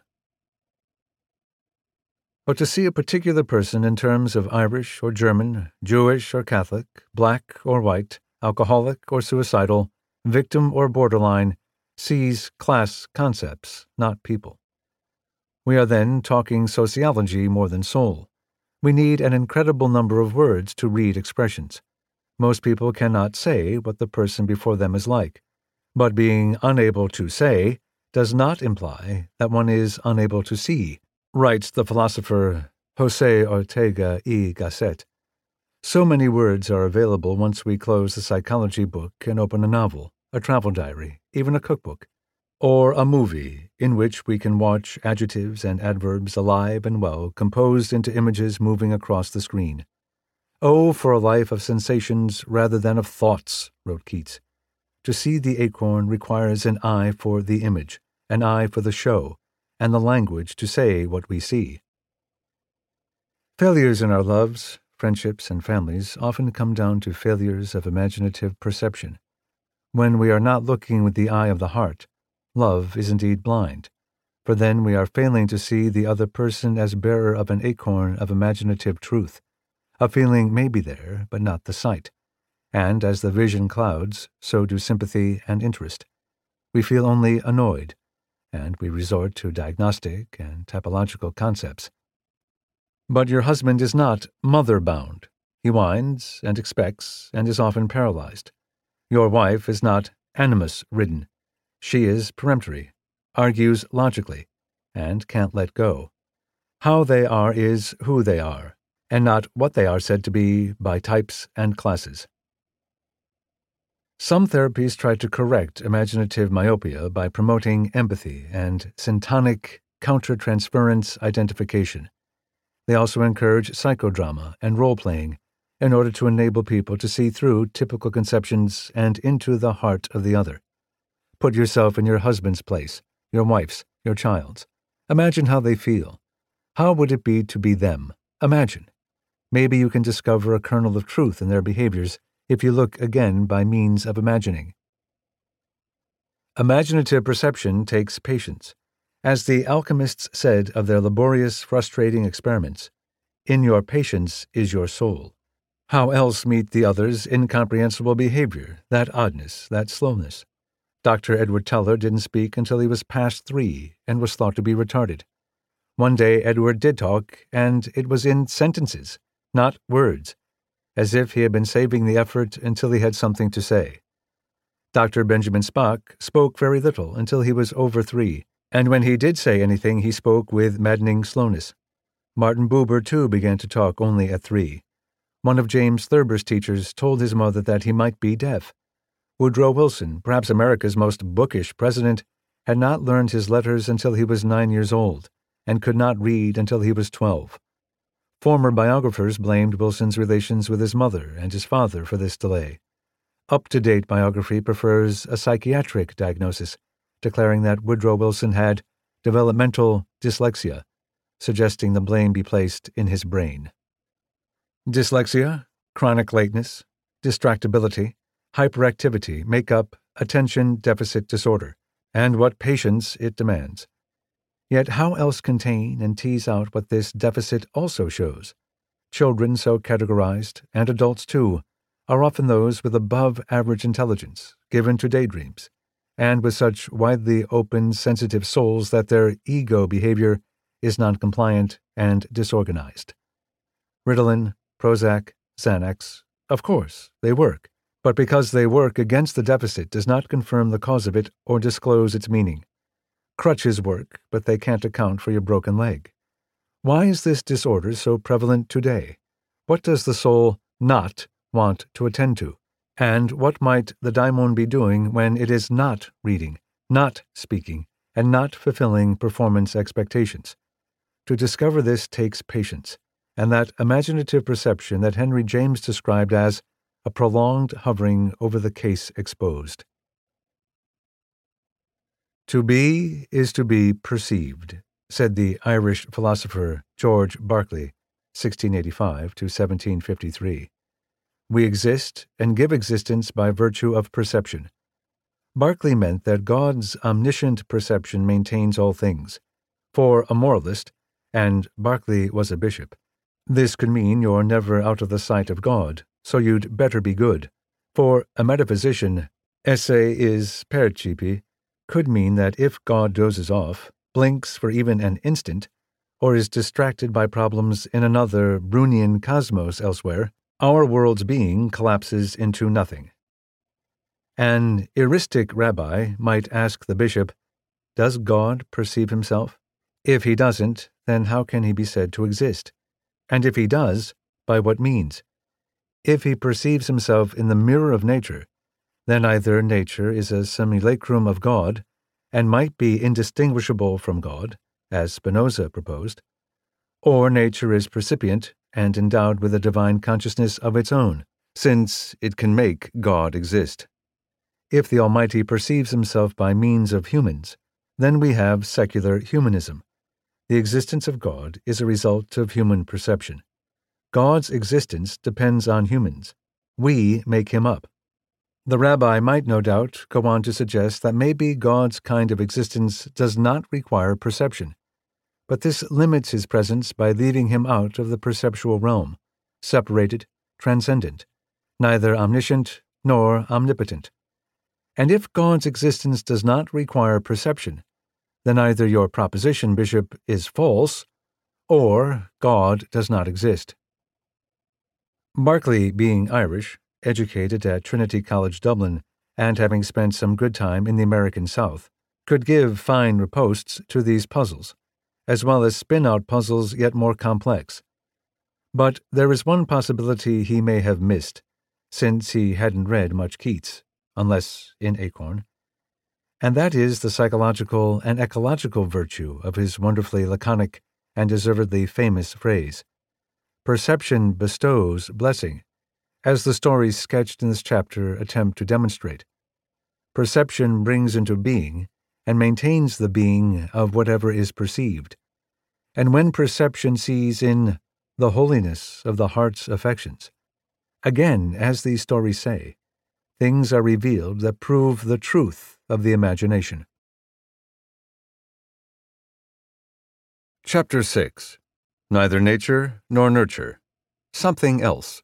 But to see a particular person in terms of Irish or German, Jewish or Catholic, black or white, alcoholic or suicidal, victim or borderline, sees class concepts, not people. We are then talking sociology more than soul. We need an incredible number of words to read expressions. Most people cannot say what the person before them is like, but being unable to say does not imply that one is unable to see, writes the philosopher José Ortega y Gasset. So many words are available once we close the psychology book and open a novel, a travel diary, even a cookbook, or a movie in which we can watch adjectives and adverbs alive and well composed into images moving across the screen. Oh, for a life of sensations rather than of thoughts, wrote Keats. To see the acorn requires an eye for the image, an eye for the show, and the language to say what we see. Failures in our loves, friendships, and families often come down to failures of imaginative perception. When we are not looking with the eye of the heart, love is indeed blind, for then we are failing to see the other person as bearer of an acorn of imaginative truth. A feeling may be there, but not the sight, and as the vision clouds, so do sympathy and interest. We feel only annoyed, and we resort to diagnostic and typological concepts. But your husband is not mother-bound. He whines and expects and is often paralyzed. Your wife is not animus-ridden. She is peremptory, argues logically, and can't let go. How they are is who they are, and not what they are said to be by types and classes. Some therapies try to correct imaginative myopia by promoting empathy and syntonic countertransference identification. They also encourage psychodrama and role-playing in order to enable people to see through typical conceptions and into the heart of the other. Put yourself in your husband's place, your wife's, your child's. Imagine how they feel. How would it be to be them? Imagine. Maybe you can discover a kernel of truth in their behaviors if you look again by means of imagining. Imaginative perception takes patience. As the alchemists said of their laborious, frustrating experiments, in your patience is your soul. How else meet the other's incomprehensible behavior, that oddness, that slowness? Doctor Edward Teller didn't speak until he was past three and was thought to be retarded. One day Edward did talk, and it was in sentences, not words, as if he had been saving the effort until he had something to say. Doctor Benjamin Spock spoke very little until he was over three, and when he did say anything he spoke with maddening slowness. Martin Buber, too, began to talk only at three. One of James Thurber's teachers told his mother that he might be deaf. Woodrow Wilson, perhaps America's most bookish president, had not learned his letters until he was nine years old, and could not read until he was twelve. Former biographers blamed Wilson's relations with his mother and his father for this delay. Up-to-date biography prefers a psychiatric diagnosis, declaring that Woodrow Wilson had developmental dyslexia, suggesting the blame be placed in his brain. Dyslexia, chronic lateness, distractibility, hyperactivity make up attention deficit disorder, and what patience it demands. Yet how else contain and tease out what this deficit also shows? Children so categorized, and adults too, are often those with above-average intelligence, given to daydreams, and with such widely open, sensitive souls that their ego behavior is non-compliant and disorganized. Ritalin, Prozac, Xanax, of course, they work, but because they work against the deficit does not confirm the cause of it or disclose its meaning. Crutches work, but they can't account for your broken leg. Why is this disorder so prevalent today? What does the soul not want to attend to? And what might the daimon be doing when it is not reading, not speaking, and not fulfilling performance expectations? To discover this takes patience, and that imaginative perception that Henry James described as a prolonged hovering over the case exposed. To be is to be perceived, said the Irish philosopher George Berkeley, sixteen eighty-five to seventeen fifty-three. We exist and give existence by virtue of perception. Berkeley meant that God's omniscient perception maintains all things. For a moralist, and Berkeley was a bishop, this could mean you're never out of the sight of God, so you'd better be good. For a metaphysician, esse is percipi, could mean that if God dozes off, blinks for even an instant, or is distracted by problems in another Brownian cosmos elsewhere, our world's being collapses into nothing. An eristic rabbi might ask the bishop, does God perceive himself? If he doesn't, then how can he be said to exist? And if he does, by what means? If he perceives himself in the mirror of nature, then either nature is a simulacrum of God, and might be indistinguishable from God, as Spinoza proposed, or nature is percipient and endowed with a divine consciousness of its own, since it can make God exist. If the Almighty perceives himself by means of humans, then we have secular humanism. The existence of God is a result of human perception. God's existence depends on humans. We make him up. The rabbi might no doubt go on to suggest that maybe God's kind of existence does not require perception, but this limits his presence by leaving him out of the perceptual realm, separated, transcendent, neither omniscient nor omnipotent. And if God's existence does not require perception, then either your proposition, Bishop, is false, or God does not exist. Berkeley, being Irish, educated at Trinity College Dublin, and having spent some good time in the American South, could give fine ripostes to these puzzles, as well as spin out puzzles yet more complex. But there is one possibility he may have missed, since he hadn't read much Keats, unless in Acorn, and that is the psychological and ecological virtue of his wonderfully laconic and deservedly famous phrase, "Perception bestows blessing," as the stories sketched in this chapter attempt to demonstrate. Perception brings into being and maintains the being of whatever is perceived. And when perception sees in the holiness of the heart's affections, again, as these stories say, things are revealed that prove the truth of the imagination. Chapter six. Neither Nature nor Nurture. Something Else.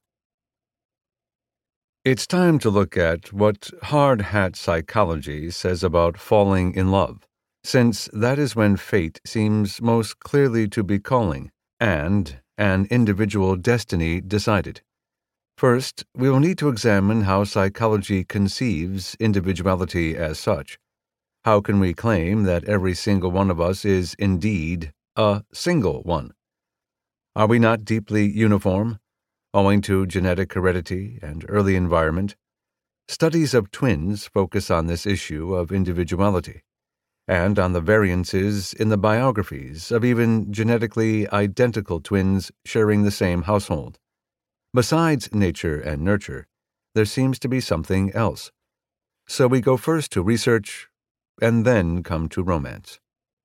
It's time to look at what hard-hat psychology says about falling in love, since that is when fate seems most clearly to be calling, and an individual destiny decided. First, we will need to examine how psychology conceives individuality as such. How can we claim that every single one of us is indeed a single one? Are we not deeply uniform, owing to genetic heredity and early environment? Studies of twins focus on this issue of individuality, and on the variances in the biographies of even genetically identical twins sharing the same household. Besides nature and nurture, there seems to be something else. So we go first to research and then come to romance.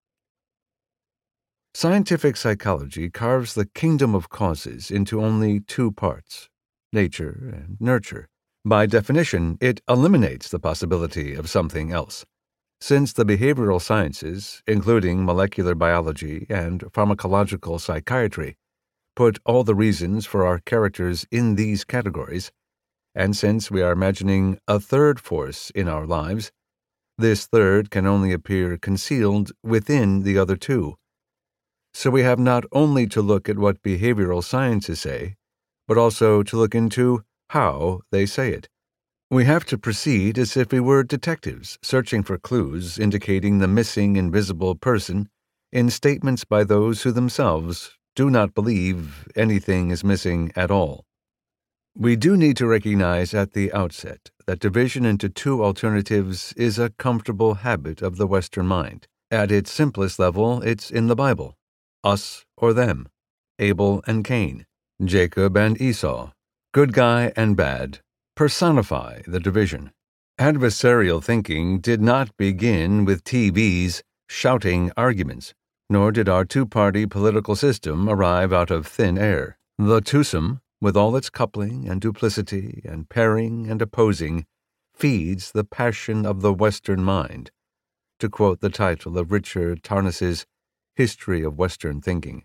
Scientific psychology carves the kingdom of causes into only two parts, nature and nurture. By definition, it eliminates the possibility of something else. Since the behavioral sciences, including molecular biology and pharmacological psychiatry, put all the reasons for our characters in these categories, and since we are imagining a third force in our lives, this third can only appear concealed within the other two. So we have not only to look at what behavioral sciences say, but also to look into how they say it. We have to proceed as if we were detectives searching for clues indicating the missing invisible person in statements by those who themselves do not believe anything is missing at all. We do need to recognize at the outset that division into two alternatives is a comfortable habit of the Western mind. At its simplest level, it's in the Bible. Us or them, Abel and Cain, Jacob and Esau, good guy and bad, personify the division. Adversarial thinking did not begin with T V's shouting arguments, nor did our two-party political system arrive out of thin air. The twosome, with all its coupling and duplicity and pairing and opposing, feeds the passion of the Western mind, to quote the title of Richard Tarnas's History of Western Thinking.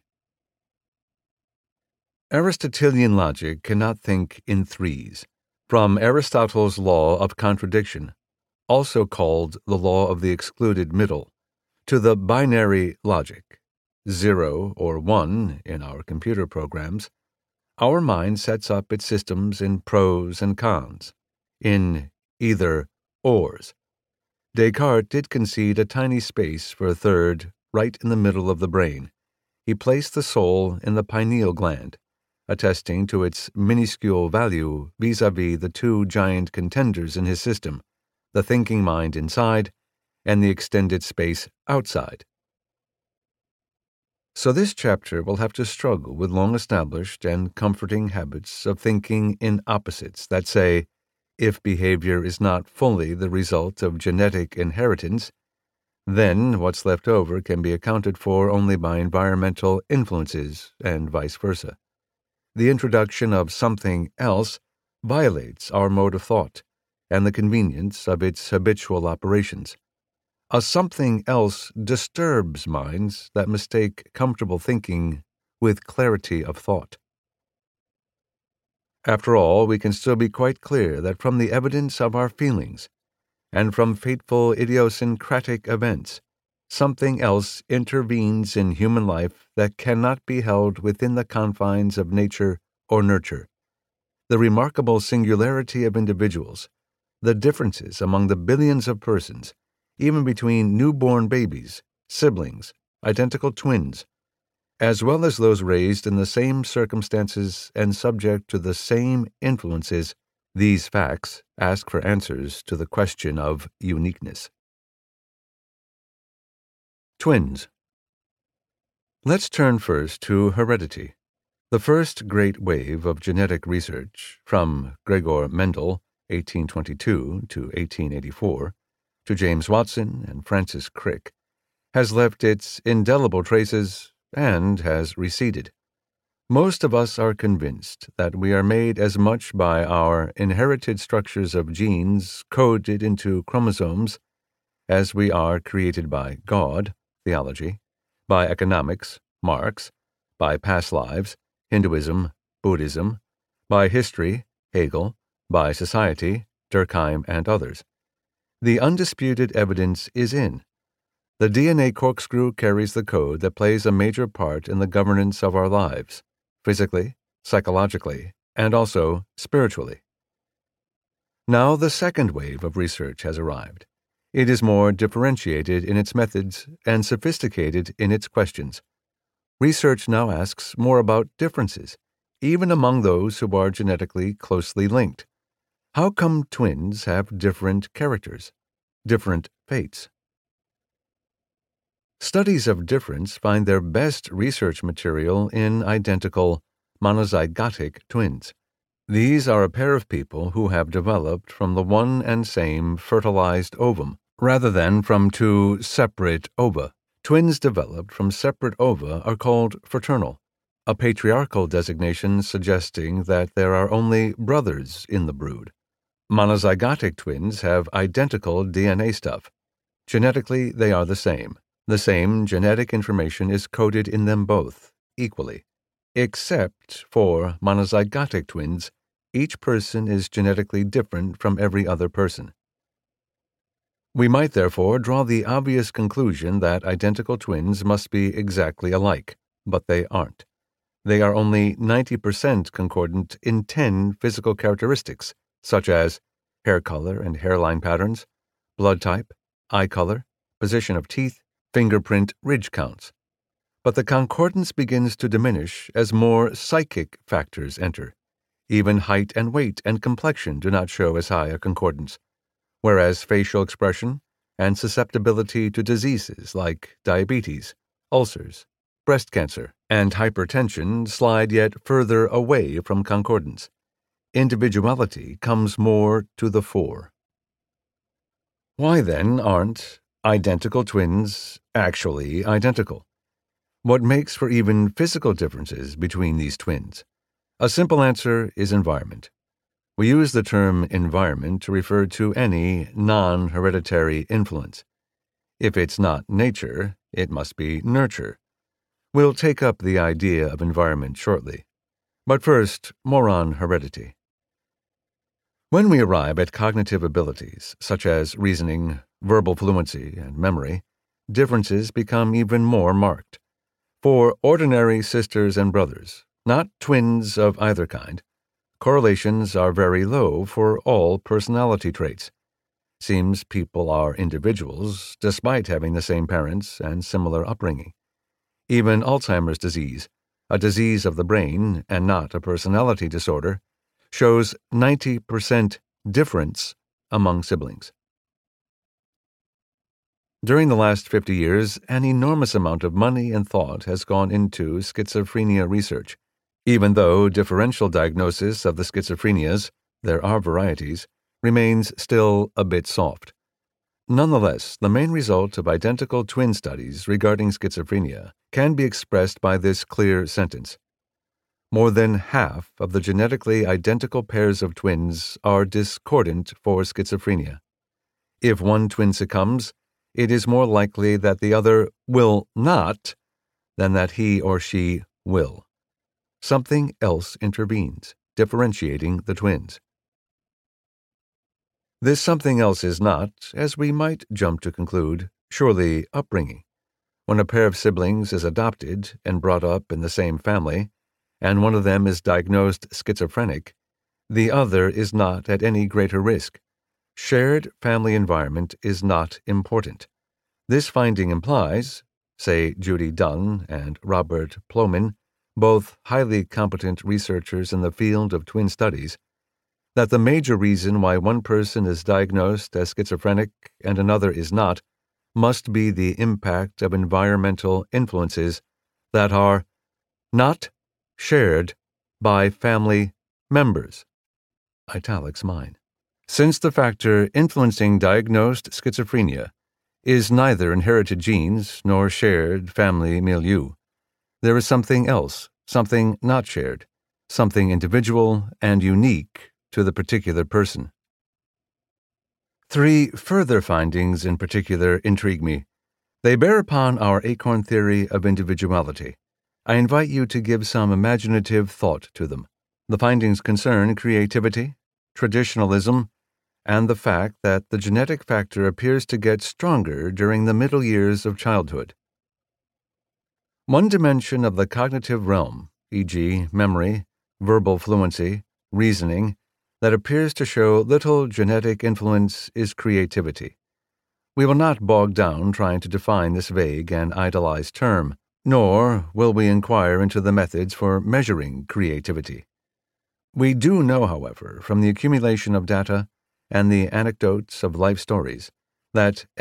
Aristotelian logic cannot think in threes. From Aristotle's law of contradiction, also called the law of the excluded middle, to the binary logic, zero or one in our computer programs, our mind sets up its systems in pros and cons, in either ors. Descartes did concede a tiny space for a third right in the middle of the brain. He placed the soul in the pineal gland, attesting to its minuscule value vis-a-vis the two giant contenders in his system, the thinking mind inside and the extended space outside. So this chapter will have to struggle with long-established and comforting habits of thinking in opposites that say, if behavior is not fully the result of genetic inheritance, then what's left over can be accounted for only by environmental influences and vice versa. The introduction of something else violates our mode of thought and the convenience of its habitual operations. A something else disturbs minds that mistake comfortable thinking with clarity of thought. After all, we can still be quite clear that from the evidence of our feelings and from fateful idiosyncratic events, something else intervenes in human life that cannot be held within the confines of nature or nurture. The remarkable singularity of individuals, the differences among the billions of persons, even between newborn babies, siblings, identical twins, as well as those raised in the same circumstances and subject to the same influences, these facts ask for answers to the question of uniqueness. Twins. Let's turn first to heredity. The first great wave of genetic research, from Gregor Mendel, eighteen twenty-two to eighteen eighty-four, to James Watson and Francis Crick, has left its indelible traces and has receded. Most of us are convinced that we are made as much by our inherited structures of genes coded into chromosomes as we are created by God, theology, by economics, Marx, by past lives, Hinduism, Buddhism, by history, Hegel, by society, Durkheim and others. The undisputed evidence is in. The D N A corkscrew carries the code that plays a major part in the governance of our lives, physically, psychologically, and also spiritually. Now the second wave of research has arrived. It is more differentiated in its methods and sophisticated in its questions. Research now asks more about differences, even among those who are genetically closely linked. How come twins have different characters, different fates? Studies of difference find their best research material in identical, monozygotic twins. These are a pair of people who have developed from the one and same fertilized ovum, rather than from two separate ova. Twins developed from separate ova are called fraternal, a patriarchal designation suggesting that there are only brothers in the brood. Monozygotic twins have identical D N A stuff. Genetically, they are the same. The same genetic information is coded in them both, equally. Except for monozygotic twins, each person is genetically different from every other person. We might therefore draw the obvious conclusion that identical twins must be exactly alike, but they aren't. They are only ninety percent concordant in ten physical characteristics, such as hair color and hairline patterns, blood type, eye color, position of teeth, fingerprint ridge counts. But the concordance begins to diminish as more psychic factors enter. Even height and weight and complexion do not show as high a concordance, whereas facial expression and susceptibility to diseases like diabetes, ulcers, breast cancer, and hypertension slide yet further away from concordance. Individuality comes more to the fore. Why then aren't identical twins actually identical? What makes for even physical differences between these twins? A simple answer is environment. We use the term environment to refer to any non-hereditary influence. If it's not nature, it must be nurture. We'll take up the idea of environment shortly. But first, more on heredity. When we arrive at cognitive abilities, such as reasoning, verbal fluency, and memory, differences become even more marked. For ordinary sisters and brothers, not twins of either kind, correlations are very low for all personality traits. Seems people are individuals despite having the same parents and similar upbringing. Even Alzheimer's disease, a disease of the brain and not a personality disorder, shows ninety percent difference among siblings. During the last fifty years, an enormous amount of money and thought has gone into schizophrenia research. Even though differential diagnosis of the schizophrenias, there are varieties, remains still a bit soft. Nonetheless, the main result of identical twin studies regarding schizophrenia can be expressed by this clear sentence. More than half of the genetically identical pairs of twins are discordant for schizophrenia. If one twin succumbs, it is more likely that the other will not than that he or she will. Something else intervenes, differentiating the twins. This something else is not, as we might jump to conclude, surely upbringing. When a pair of siblings is adopted and brought up in the same family, and one of them is diagnosed schizophrenic, the other is not at any greater risk. Shared family environment is not important. This finding implies, say Judy Dunn and Robert Plomin, both highly competent researchers in the field of twin studies, that the major reason why one person is diagnosed as schizophrenic and another is not must be the impact of environmental influences that are not shared by family members. Italics mine. Since the factor influencing diagnosed schizophrenia is neither inherited genes nor shared family milieu, there is something else, something not shared, something individual and unique to the particular person. Three further findings in particular intrigue me. They bear upon our acorn theory of individuality. I invite you to give some imaginative thought to them. The findings concern creativity, traditionalism, and the fact that the genetic factor appears to get stronger during the middle years of childhood. One dimension of the cognitive realm, for example memory, verbal fluency, reasoning, that appears to show little genetic influence is creativity. We will not bog down trying to define this vague and idolized term, nor will we inquire into the methods for measuring creativity. We do know, however, from the accumulation of data and the anecdotes of life stories, that